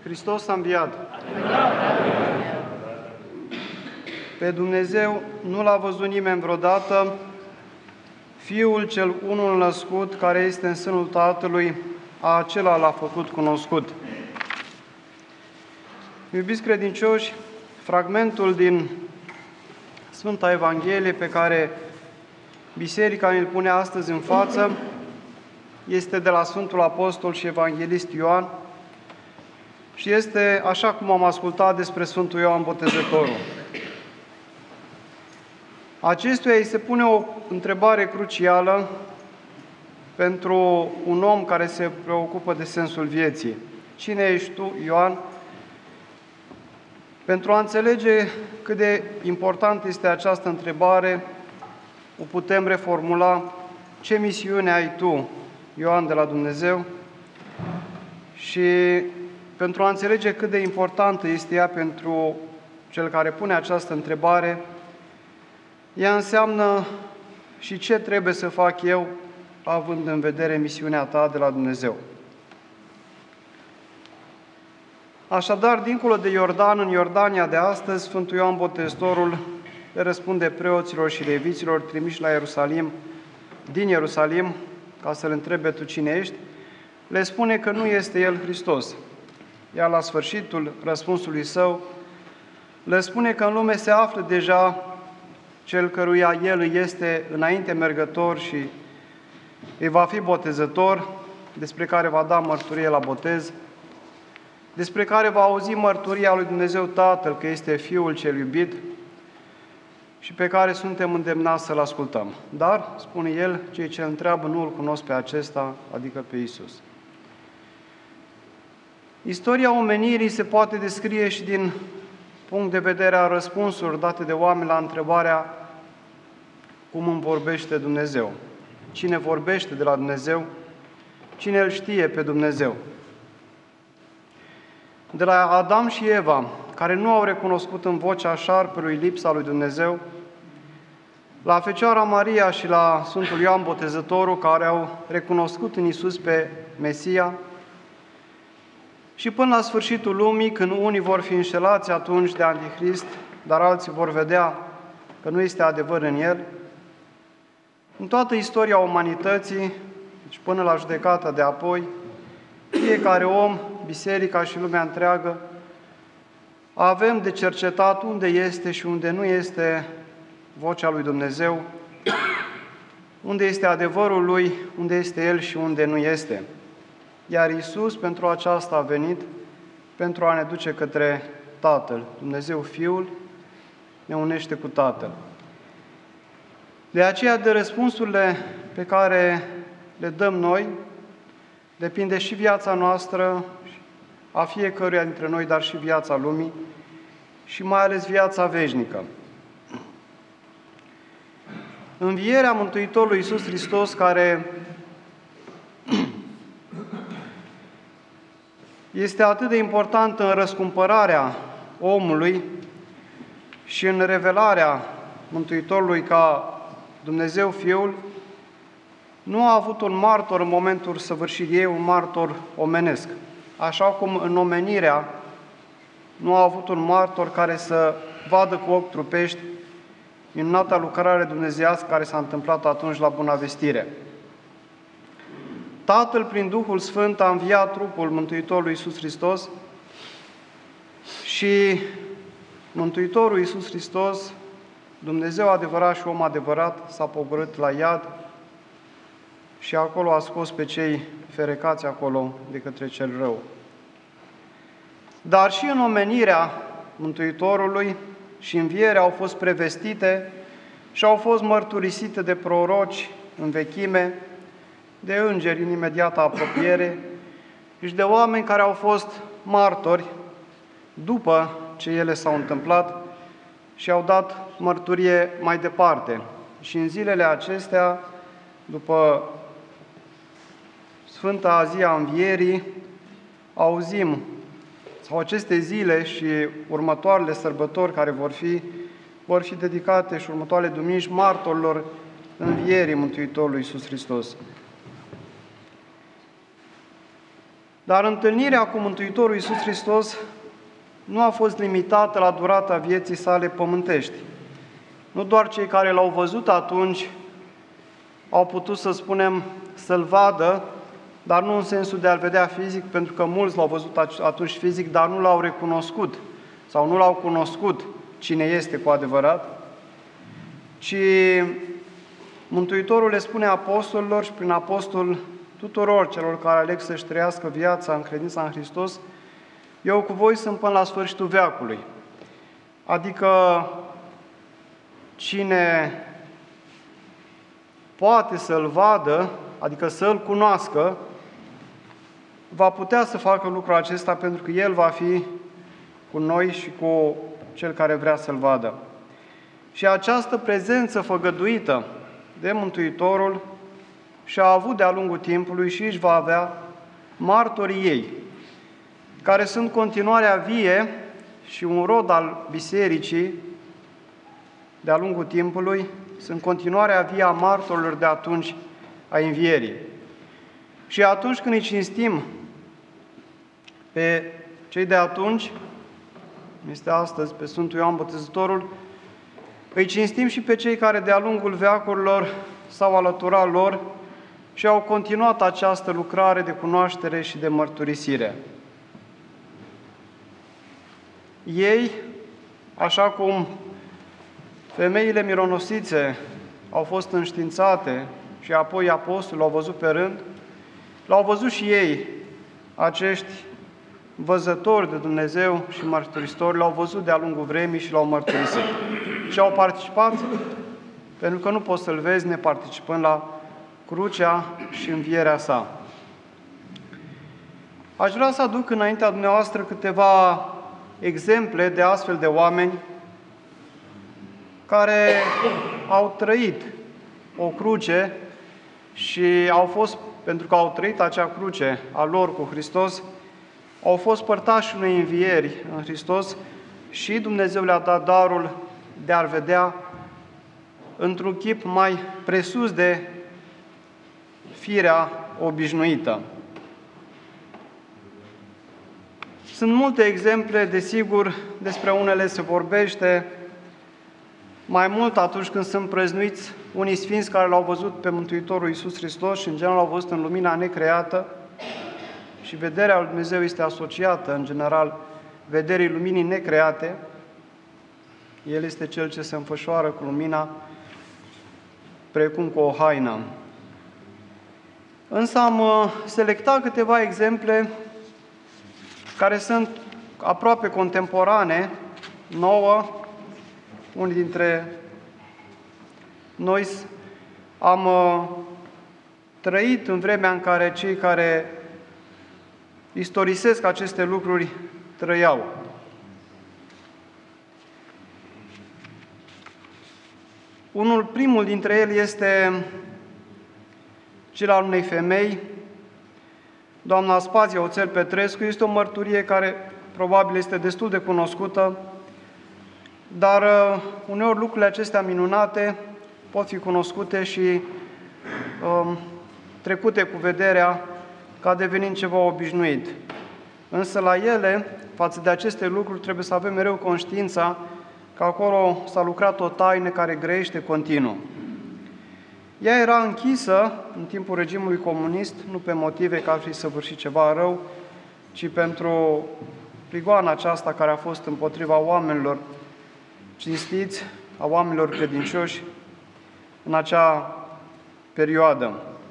Hristos a înviat. Pe Dumnezeu nu l-a văzut nimeni vreodată, Fiul cel unul născut, care este în sânul Tatălui, acela l-a făcut cunoscut. Iubiți credincioși, fragmentul din Sfânta Evanghelie pe care Biserica ne-l pune astăzi în față este de la Sfântul Apostol și Evanghelist Ioan și este așa cum am ascultat despre Sfântul Ioan Botezătorul. Acestuia îi se pune o întrebare crucială pentru un om care se preocupă de sensul vieții. Cine ești tu, Ioan? Pentru a înțelege cât de important este această întrebare, o putem reformula: ce misiune ai tu, Ioan, de la Dumnezeu? Și pentru a înțelege cât de importantă este ea pentru cel care pune această întrebare, ea înseamnă și ce trebuie să fac eu, având în vedere misiunea ta de la Dumnezeu. Așadar, dincolo de Iordan, în Iordania de astăzi, Sfântul Ioan Botezătorul le răspunde preoților și leviților trimiși la Ierusalim, din Ierusalim, ca să-L întrebe: tu cine ești? Le spune că nu este El Hristos. Iar la sfârșitul răspunsului său, le spune că în lume se află deja Cel căruia El îi este înainte mergător și îi va fi botezător, despre care va da mărturie la botez, despre care va auzi mărturia lui Dumnezeu Tatăl că este Fiul cel iubit și pe care suntem îndemnați să-L ascultăm. Dar, spune El, cei ce întreabă nu Îl cunosc pe acesta, adică pe Iisus. Istoria omenirii se poate descrie și din punct de vedere a răspunsurilor date de oameni la întrebarea: cum îmi vorbește Dumnezeu? Cine vorbește de la Dumnezeu? Cine Îl știe pe Dumnezeu? De la Adam și Eva, care nu au recunoscut în vocea șarpelui lipsa lui Dumnezeu, la Fecioara Maria și la Sfântul Ioan Botezătorul, care au recunoscut în Iisus pe Mesia, și până la sfârșitul lumii, când unii vor fi înșelați atunci de Antichrist, dar alții vor vedea că nu este adevăr în el, în toată istoria umanității, deci până la judecata de apoi, fiecare om, biserica și lumea întreagă, avem de cercetat unde este și unde nu este vocea lui Dumnezeu, unde este adevărul Lui, unde este El și unde nu este. Iar Iisus pentru aceasta a venit, pentru a ne duce către Tatăl. Dumnezeu Fiul ne unește cu Tatăl. De aceea, de răspunsurile pe care le dăm noi, depinde și viața noastră, a fiecăruia dintre noi, dar și viața lumii și mai ales viața veșnică. Învierea Mântuitorului Iisus Hristos, care este atât de importantă în răscumpărarea omului și în revelarea Mântuitorului ca Dumnezeu Fiul, nu a avut un martor în momentul săvârșirii ei, un martor omenesc. Așa cum în omenirea nu a avut un martor care să vadă cu ochi trupești minunata lucrare dumnezeiască care s-a întâmplat atunci la Buna Vestire. Tatăl, prin Duhul Sfânt, a înviat trupul Mântuitorului Iisus Hristos și Mântuitorul Iisus Hristos, Dumnezeu adevărat și om adevărat, s-a pogorât la iad și acolo a scos pe cei ferecați acolo de către cel rău. Dar și în omenirea Mântuitorului și învierea au fost prevestite și au fost mărturisite de proroci în vechime, de îngeri în imediată apropiere și de oameni care au fost martori după ce ele s-au întâmplat și au dat mărturie mai departe. Și în zilele acestea, după Sfânta zi a Învierii, auzim, sau aceste zile și următoarele sărbători care vor fi dedicate și următoarele duminici martorilor Învierii Mântuitorului Iisus Hristos. Dar întâlnirea cu Mântuitorul Iisus Hristos nu a fost limitată la durata vieții sale pământești. Nu doar cei care l-au văzut atunci au putut, să spunem, să-L vadă, dar nu în sensul de a-L vedea fizic, pentru că mulți l-au văzut atunci fizic, dar nu l-au recunoscut sau nu l-au cunoscut cine este cu adevărat, ci Mântuitorul le spune apostolilor și prin apostol tuturor celor care aleg să-și trăiască viața în credința în Hristos: eu cu voi sunt până la sfârșitul veacului. Adică cine poate să-L vadă, adică să-L cunoască, va putea să facă lucrul acesta, pentru că El va fi cu noi și cu cel care vrea să-L vadă. Și această prezență făgăduită de Mântuitorul și-a avut de-a lungul timpului și își va avea martorii ei, care sunt continuarea vie și un rod al bisericii de-a lungul timpului, sunt continuarea vie a martorilor de atunci, a învierii. Și atunci când îi cinstim pe cei de atunci, este astăzi pe Sfântul Ioan Botezătorul, îi cinstim și pe cei care de-a lungul veacurilor s-au alăturat lor și au continuat această lucrare de cunoaștere și de mărturisire. Ei, așa cum femeile mironosițe au fost înștiințate și apoi apostolii l-au văzut pe rând, l-au văzut și ei, acești văzători de Dumnezeu și mărturisitori, l-au văzut de-a lungul vremii și l-au mărturisit. Și au participat, pentru că nu poți să-L vezi neparticipând la crucea și învierea sa. Aș vrea să aduc înaintea dumneavoastră câteva exemple de astfel de oameni care au trăit o cruce și au fost, pentru că au trăit acea cruce a lor cu Hristos, au fost părtași unei învieri în Hristos și Dumnezeu le-a dat darul de a-L vedea într-un chip mai presus de firea obișnuită. Sunt multe exemple, desigur, despre unele se vorbește mai mult atunci când sunt prăznuiți unii sfinți care l-au văzut pe Mântuitorul Iisus Hristos și în general l-au văzut în lumina necreată și vederea lui Dumnezeu este asociată, în general, vederii luminii necreate. El este Cel ce se înfășoară cu lumina precum cu o haină. Însă am selectat câteva exemple care sunt aproape contemporane, nouă. Unii dintre noi am trăit în vremea în care cei care istorisesc aceste lucruri trăiau. Primul dintre ele este cel al unei femei, doamna Aspazia Oțel Petrescu. Este o mărturie care probabil este destul de cunoscută, dar uneori lucrurile acestea minunate pot fi cunoscute și trecute cu vederea ca devenind ceva obișnuit. Însă la ele, față de aceste lucruri, trebuie să avem mereu conștiința că acolo s-a lucrat o taină care grăiește continuu. Ea era închisă în timpul regimului comunist, nu pe motive că ar fi săvârșit ceva rău, ci pentru prigoana aceasta care a fost împotriva oamenilor cinstiți, a oamenilor credincioși în acea perioadă.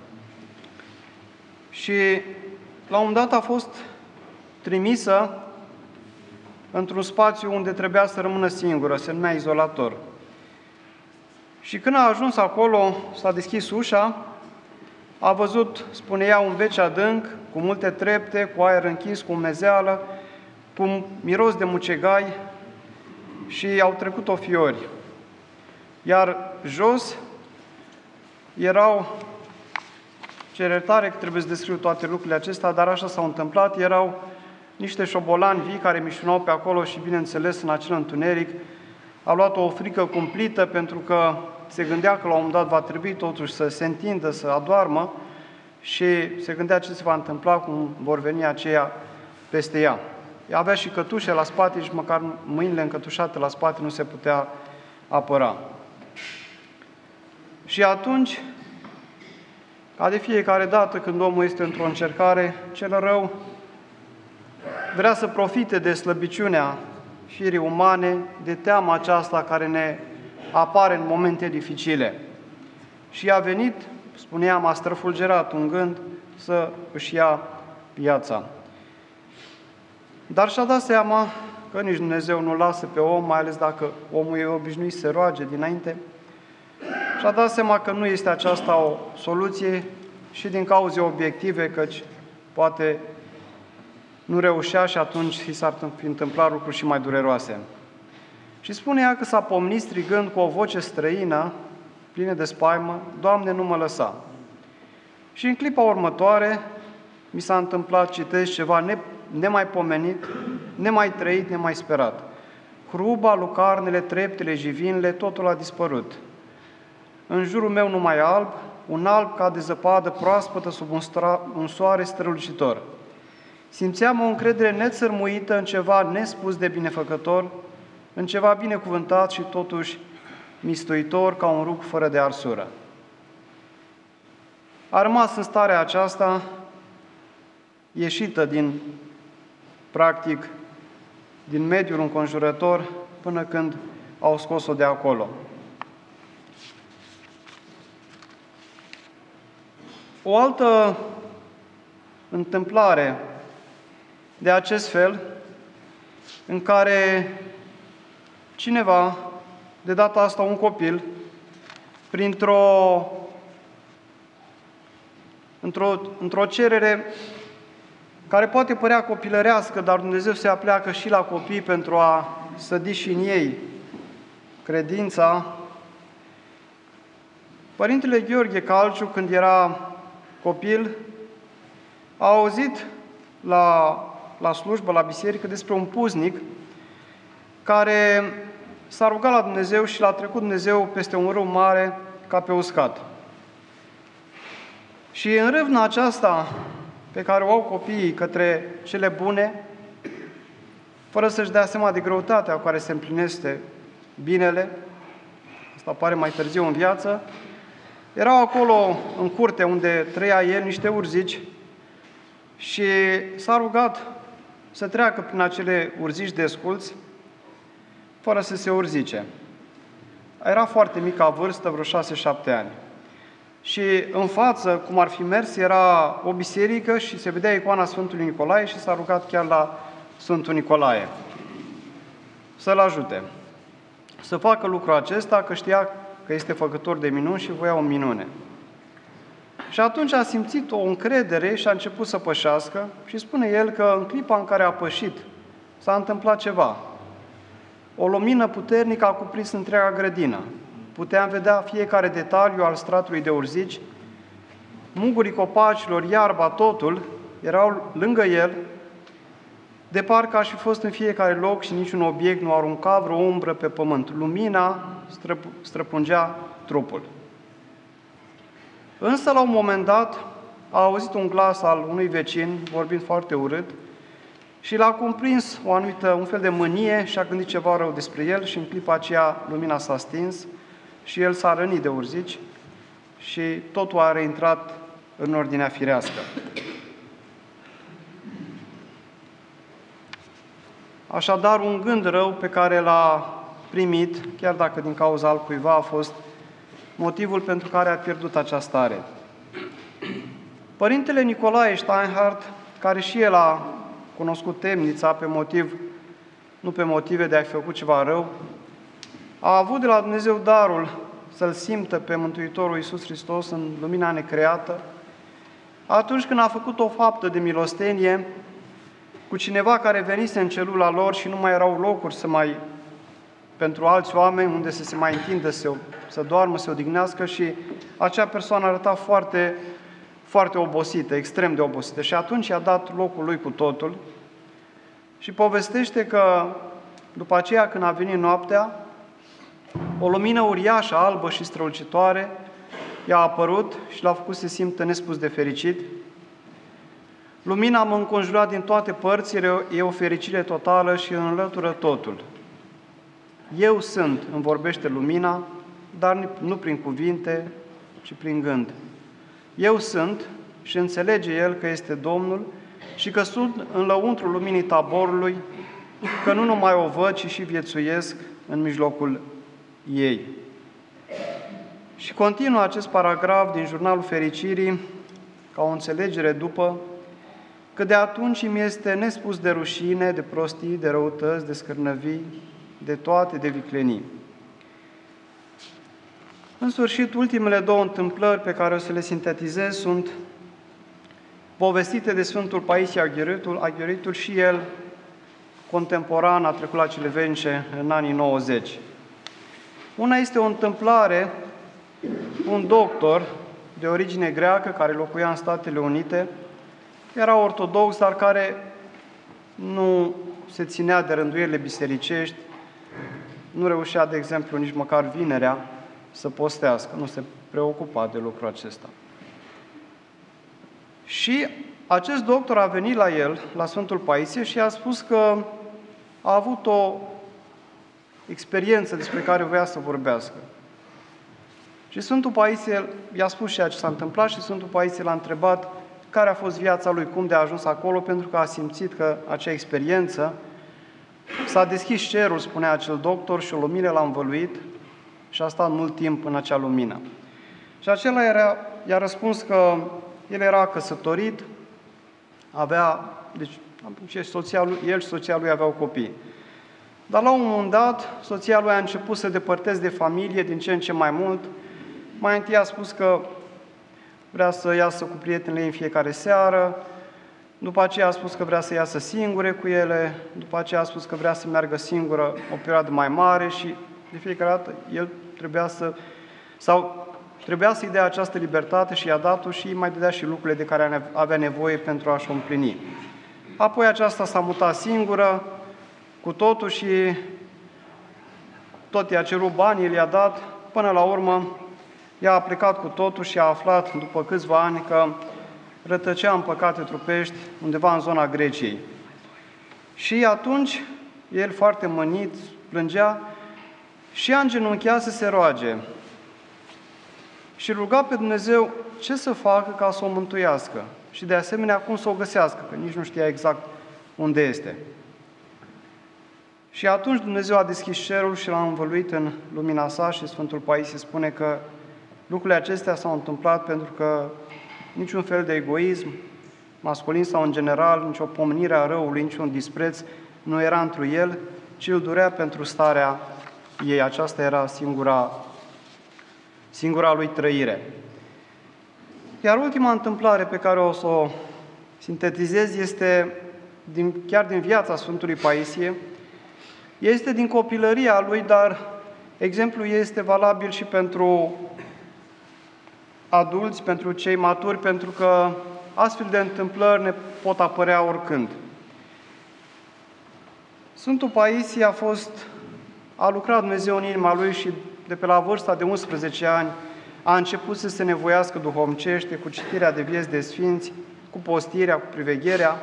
Și la un moment dat a fost trimisă într-un spațiu unde trebuia să rămână singură, se numea izolator. Și când a ajuns acolo, s-a deschis ușa, a văzut, spune ea, un veci adânc, cu multe trepte, cu aer închis, cu umezeală, cu miros de mucegai și au trecut ofiori. Iar jos erau, cer iertare că trebuie să descriu toate lucrurile acestea, dar așa s-au întâmplat, erau niște șobolani vii care mișunau pe acolo și, bineînțeles, în acel întuneric a luat o frică cumplită pentru că se gândea că la un moment dat va trebui totuși să se întindă, să adoarmă și se gândea ce se va întâmpla, cum vor veni aceia peste ea. Ea avea și cătușe la spate și măcar mâinile încătușate la spate nu se putea apăra. Și atunci, ca de fiecare dată când omul este într-o încercare, cel rău vrea să profite de slăbiciunea firii umane, de teama aceasta care ne apare în momente dificile. Și a venit, spuneam, a străfulgerat un gând să își ia viața. Dar și-a dat seama că nici Dumnezeu nu lasă pe om, mai ales dacă omul e obișnuit să se roage dinainte. Și-a dat seama că nu este aceasta o soluție și din cauze obiective, căci poate nu reușea și atunci i s-ar fi întâmplat lucruri și mai dureroase. Și spune ea că s-a pomnit strigând cu o voce străină, plină de spaimă, Doamne, nu mă lăsa. Și în clipa următoare mi s-a întâmplat, citesc, ceva nemaipomenit, nemai trăit, nemai sperat. Hruba, lucarnele, treptele, jivinele, totul a dispărut. În jurul meu numai alb, un alb ca de zăpadă proaspătă sub un soare strălucitor. Simțeam o încredere nețărmuită în ceva nespus de binefăcător, în ceva binecuvântat și totuși mistuitor ca un rug fără de arsură. A rămas în starea aceasta, ieșită din, practic, din mediul înconjurător, până când au scos-o de acolo. O altă întâmplare de acest fel, în care cineva, de data asta un copil, într-o cerere care poate părea copilărească, dar Dumnezeu se apleacă și la copii pentru a sădi și în ei credința. Părintele Gheorghe Calciu, când era copil, a auzit la slujbă, la biserică, despre un puznic care s-a rugat la Dumnezeu și l-a trecut Dumnezeu peste un râu mare ca pe uscat. Și în râvna aceasta pe care o au copiii către cele bune, fără să-și dea seama de greutatea cu care se împlinește binele, asta apare mai târziu în viață, erau acolo în curte unde trăia el niște urzici și s-a rugat să treacă prin acele urzici desculți fără să se urzice. Era foarte mic ca vârstă, vreo 6-7 ani. Și în față, cum ar fi mers, era o biserică și se vedea icoana Sfântului Nicolae și s-a rugat chiar la Sfântul Nicolae să-l ajute să facă lucrul acesta, că știa că este făcător de minuni și voia o minune. Și atunci a simțit o încredere și a început să pășească și spune el că în clipa în care a pășit s-a întâmplat ceva. O lumină puternică a cuprins întreaga grădină. Puteam vedea fiecare detaliu al stratului de urzici, mugurii copacilor, iarba, totul, erau lângă el, de parcă aș fi fost în fiecare loc și niciun obiect nu arunca vreo umbră pe pământ. Lumina străpungea trupul. Însă, la un moment dat, a auzit un glas al unui vecin, vorbind foarte urât, și l-a cuprins un fel de mânie și a gândit ceva rău despre el și în clipa aceea lumina s-a stins și el s-a rănit de urzici și totul a reintrat în ordinea firească. Așadar, un gând rău pe care l-a primit, chiar dacă din cauza altcuiva, a fost motivul pentru care a pierdut această stare. Părintele Nicolae Steinhardt, care și el a cunoscut temnița nu pe motive de a fi făcut ceva rău, a avut de la Dumnezeu darul să-L simtă pe Mântuitorul Iisus Hristos în lumina necreată, atunci când a făcut o faptă de milostenie cu cineva care venise în celula lor și nu mai erau locuri pentru alți oameni unde să se mai întindă, să doarmă, să se odihnească și acea persoană arăta foarte, foarte obosită, extrem de obosită. Și atunci i-a dat locul lui cu totul și povestește că după aceea, când a venit noaptea, o lumină uriașă, albă și strălucitoare, i-a apărut și l-a făcut să se simtă nespus de fericit. Lumina mă înconjurat din toate părțile, e o fericire totală și înlătură totul. Eu sunt, îmi vorbește lumina, dar nu prin cuvinte, ci prin gând. Eu sunt și înțelege el că este Domnul și că sunt în lăuntrul luminii taborului, că nu numai o văd, ci și viețuiesc în mijlocul ei. Și continuă acest paragraf din Jurnalul Fericirii, ca o înțelegere după, că de atunci îmi este nespus de rușine, de prostii, de răutăți, de scârnăvii, de toate, de viclenii. În sfârșit, ultimele două întâmplări pe care o să le sintetizez sunt povestite de Sfântul Paisie Aghioritul și el, contemporan, a trecut la cele venice în anii 90. Una este o întâmplare, un doctor de origine greacă care locuia în Statele Unite, era ortodox, dar care nu se ținea de rânduielile bisericești, nu reușea, de exemplu, nici măcar vinerea să postească, nu se preocupa de lucrul acesta. Și acest doctor a venit la el, la Sfântul Paisie, și a spus că a avut o experiență despre care voia să vorbească. Și Sfântul Paisie i-a spus ceea ce s-a întâmplat și Sfântul Paisie l-a întrebat care a fost viața lui, cum de a ajuns acolo, pentru că a simțit că acea experiență s-a deschis cerul, spunea acel doctor, și o lumină l-a învăluit și a stat mult timp în acea lumină. Și acela i-a răspuns că el era căsătorit, el și soția lui aveau copii. Dar la un moment dat, soția lui a început să depărteze de familie din ce în ce mai mult. Mai întâi a spus că vrea să iasă cu prietenele în fiecare seară, după aceea a spus că vrea să iasă singure cu ele, după aceea a spus că vrea să meargă singură o perioadă mai mare și de fiecare dată el trebuia să-i dea această libertate și i-a dat-o și mai dădea și lucrurile de care avea nevoie pentru a-și o împlini. Apoi aceasta s-a mutat singură cu totul și tot i-a cerut bani, el i-a dat, până la urmă ea a plecat cu totul și a aflat după câțiva ani că rătăcea în păcate trupești undeva în zona Greciei. Și atunci el, foarte mănit, plângea și a îngenunchiat să se roage. Și ruga pe Dumnezeu ce să facă ca să o mântuiască și de asemenea cum să o găsească, că nici nu știa exact unde este. Și atunci Dumnezeu a deschis cerul și l-a învăluit în lumina sa și Sfântul Paisie spune că lucrurile acestea s-au întâmplat pentru că niciun fel de egoism, masculin sau în general, nicio pomenire a răului, niciun dispreț nu era întru el, ci îl durea pentru starea ei. Aceasta era singura lui trăire. Iar ultima întâmplare pe care o să o sintetizez este chiar din viața Sfântului Paisie, este din copilăria lui, dar exemplul este valabil și pentru adulți, pentru cei maturi, pentru că astfel de întâmplări ne pot apărea oricând. Sfântul Paisie a lucrat Dumnezeu în inima lui și de pe la vârsta de 11 ani a început să se nevoiască duhovnicește cu citirea de vieți de sfinți, cu postirea, cu privegherea.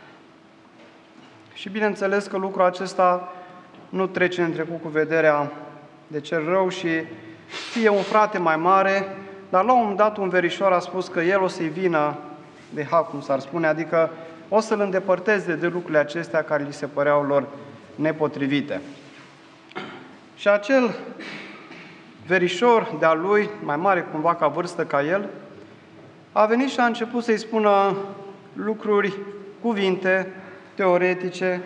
Și bineînțeles că lucrul acesta nu trece în trecut cu vederea de cel rău și fie un frate mai mare, dar la un moment dat un verișor a spus că el o să-i vină de hac, cum s-ar spune, adică o să-l îndepărteze de lucrurile acestea care li se păreau lor nepotrivite. Și acel verișor de-a lui, mai mare cumva ca vârstă ca el, a venit și a început să-i spună lucruri, cuvinte teoretice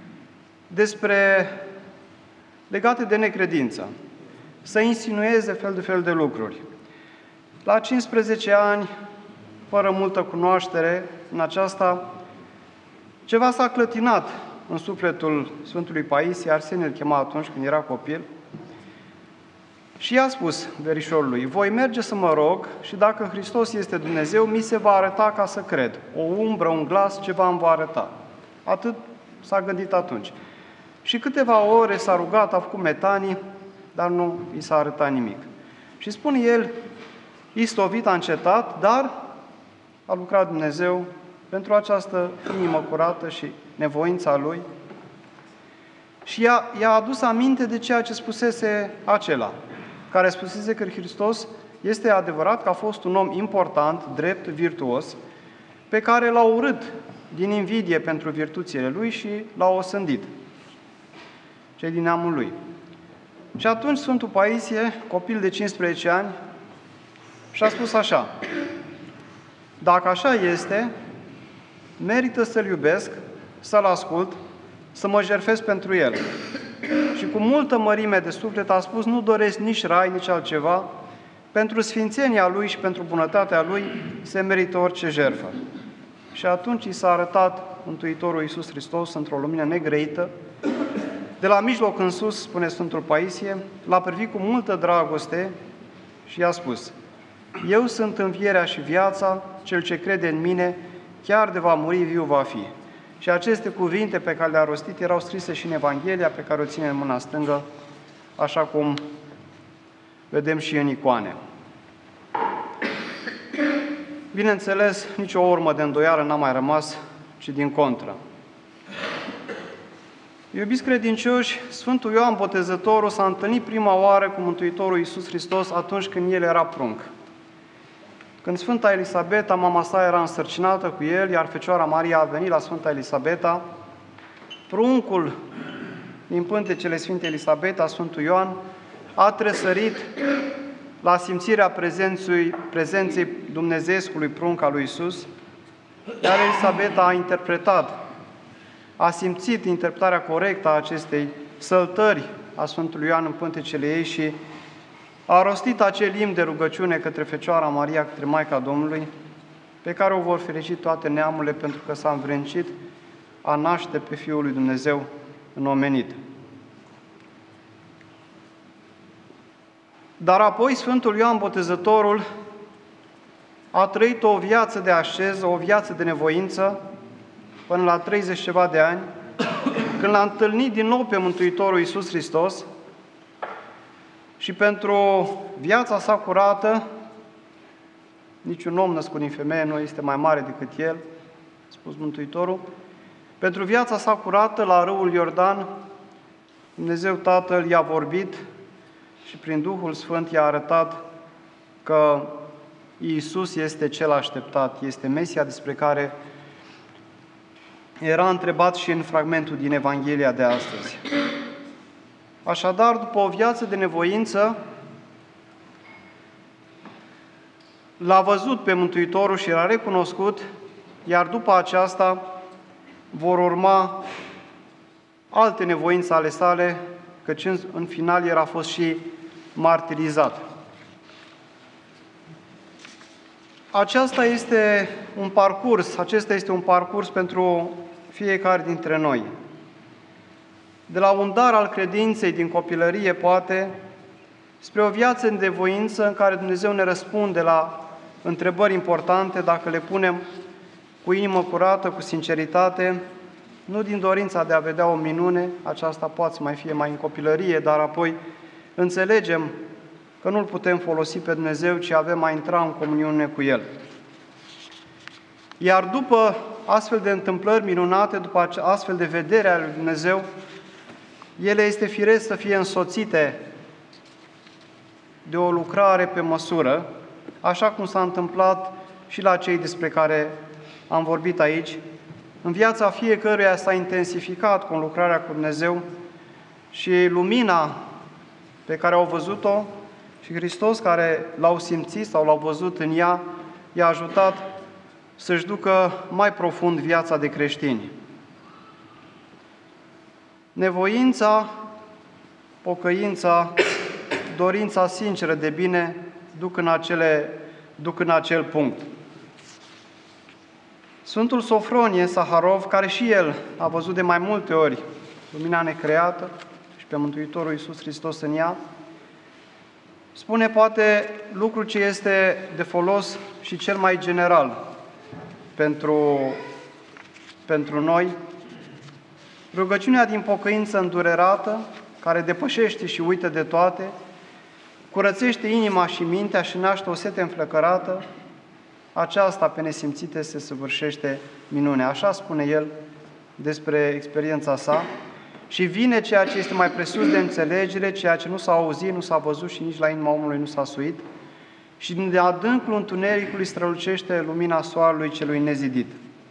legate de necredință, să insinueze fel de lucruri. La 15 ani, fără multă cunoaștere în aceasta, ceva s-a clătinat în sufletul Sfântului Paisie, Arsenie îl chema atunci când era copil, și i-a spus verișorului: voi merge să mă rog și dacă Hristos este Dumnezeu, mi se va arăta ca să cred. O umbră, un glas, ceva îmi va arăta. Atât s-a gândit atunci. Și câteva ore s-a rugat, a făcut metanii, dar nu i s-a arătat nimic. Și spune el, istovit, a încetat, dar a lucrat Dumnezeu pentru această inimă curată și nevoința lui și i-a adus aminte de ceea ce spusese acela, care spusese că Hristos este adevărat că a fost un om important, drept, virtuos, pe care l-a urât din invidie pentru virtuțile lui și l-a osândit, cei din neamul lui. Și atunci Sfântul Paisie, copil de 15 ani, și-a spus așa: dacă așa este, merită să-L iubesc, să-L ascult, să mă jertfesc pentru El. Și cu multă mărime de suflet a spus: nu doresc nici rai, nici altceva, pentru sfințenia Lui și pentru bunătatea Lui se merită orice jertfă. Și atunci i s-a arătat Mântuitorul Iisus Hristos într-o lumină negrăită, de la mijloc în sus, spune Sfântul Paisie, l-a privit cu multă dragoste și i-a spus: eu sunt învierea și viața, cel ce crede în mine, chiar de va muri, viu va fi. Și aceste cuvinte pe care le-a rostit erau scrise și în Evanghelia pe care o ține în mâna stângă, așa cum vedem și în icoane. Bineînțeles, nicio urmă de îndoială n-a mai rămas, ci din contră. Iubiți credincioși, Sfântul Ioan Botezătorul s-a întâlnit prima oară cu Mântuitorul Iisus Hristos atunci când el era prunc. Când Sfânta Elisabeta, mama sa, era însărcinată cu el, iar Fecioara Maria a venit la Sfânta Elisabeta, pruncul din pântecele Sfintei Elisabeta, Sfântul Ioan, a tresărit la simțirea prezenței dumnezeescului prunc al lui Iisus, iar Elisabeta a interpretat, a simțit interpretarea corectă a acestei săltări a Sfântului Ioan în pântecele ei și a rostit acel limn de rugăciune către Fecioara Maria, către Maica Domnului, pe care o vor ferici toate neamurile, pentru că s-a învrednicit a naște pe Fiul lui Dumnezeu înomenit. Dar apoi Sfântul Ioan Botezătorul a trăit o viață de asceză, o viață de nevoință, până la 30 ceva de ani, când l-a întâlnit din nou pe Mântuitorul Iisus Hristos și pentru viața sa curată, niciun om născut din femeie nu este mai mare decât el, a spus Mântuitorul, pentru viața sa curată la râul Iordan, Dumnezeu Tatăl i-a vorbit și prin Duhul Sfânt i-a arătat că Iisus este cel așteptat, este Mesia despre care era întrebat și în fragmentul din Evanghelia de astăzi. Așadar, după o viață de nevoință, l-a văzut pe Mântuitorul și l-a recunoscut, iar după aceasta vor urma alte nevoințe ale sale, căci în final el a fost și martirizat. Acesta este un parcurs pentru fiecare dintre noi. De la un dar al credinței din copilărie, poate, spre o viață în devoință în care Dumnezeu ne răspunde la întrebări importante, dacă le punem cu inimă curată, cu sinceritate, nu din dorința de a vedea o minune, aceasta poate să mai fie mai în copilărie, dar apoi înțelegem că nu-L putem folosi pe Dumnezeu, ci avem a intra în comuniune cu El. Iar după astfel de întâmplări minunate, după astfel de vedere ale lui Dumnezeu, ele este firesc să fie însoțite de o lucrare pe măsură, așa cum s-a întâmplat și la cei despre care am vorbit aici. În viața fiecăruia s-a intensificat cu lucrarea cu Dumnezeu și lumina pe care au văzut-o și Hristos care l-au simțit sau l-au văzut în ea, i-a ajutat să-și ducă mai profund viața de creștini. Nevoința, pocăința, dorința sinceră de bine duc în acel punct. Sfântul Sofronie Saharov, care și el a văzut de mai multe ori lumina necreată și pe Mântuitorul Iisus Hristos în ea, spune poate lucru ce este de folos și cel mai general pentru noi, rugăciunea din pocăință îndurerată, care depășește și uită de toate, curățește inima și mintea și naște o sete înflăcărată, aceasta pe nesimțite se săvârșește minunea. Așa spune el despre experiența sa. Și vine ceea ce este mai presus de înțelegere, ceea ce nu s-a auzit, nu s-a văzut și nici la inima omului nu s-a suit. Și din adâncul întunericului strălucește lumina soarelui celui nezidit.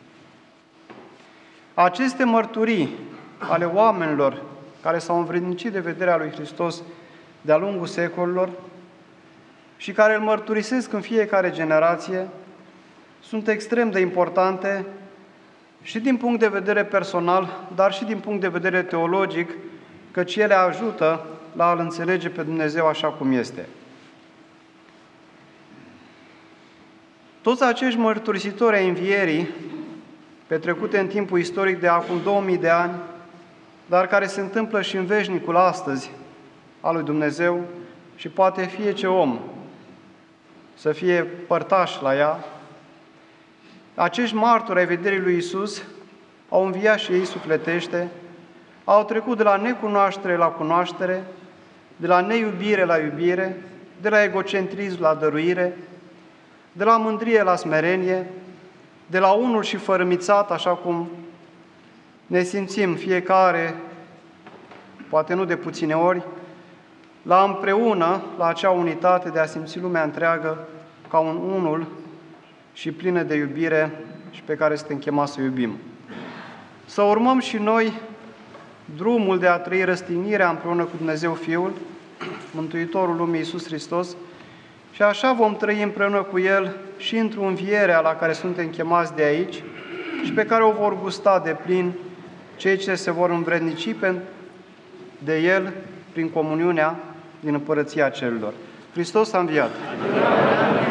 Aceste mărturii ale oamenilor care s-au învrednicit de vederea lui Hristos de-a lungul secolilor și care îl mărturisesc în fiecare generație, sunt extrem de importante și din punct de vedere personal, dar și din punct de vedere teologic, căci ele ajută la a-L înțelege pe Dumnezeu așa cum este. Toți acești mărturisitori ai învierii, petrecute în timpul istoric de acum 2000 de ani, dar care se întâmplă și în veșnicul astăzi al lui Dumnezeu și poate fiecare om să fie părtaș la ea, acești martori ai vederii lui Iisus au înviat și ei sufletește, au trecut de la necunoaștere la cunoaștere, de la neiubire la iubire, de la egocentrism la dăruire, de la mândrie la smerenie, de la unul și fărâmițat, așa cum ne simțim fiecare, poate nu de puține ori, la împreună, la acea unitate de a simți lumea întreagă ca un unul și plină de iubire și pe care suntem chemați să iubim. Să urmăm și noi drumul de a trăi răstignirea împreună cu Dumnezeu Fiul, Mântuitorul lumii Iisus Hristos, și așa vom trăi împreună cu El și într-o învierea la care suntem chemați de aici și pe care o vor gusta de plin cei ce se vor învrednici de El prin comuniunea din Împărăția Cerurilor. Hristos a înviat!